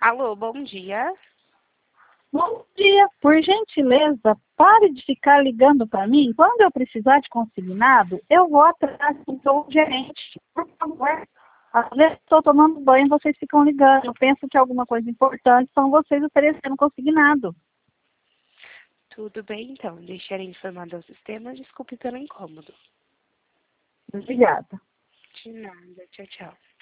Alô, bom dia. Bom dia, por gentileza, pare de ficar ligando para mim. Quando eu precisar de consignado, eu vou atrás do gerente, por favor. Às vezes estou tomando banho e vocês ficam ligando. Eu penso que alguma coisa importante são vocês oferecendo consignado. Tudo bem, então. Deixarei informado ao sistema. Desculpe pelo incômodo. Obrigada. De nada. Tchau, tchau.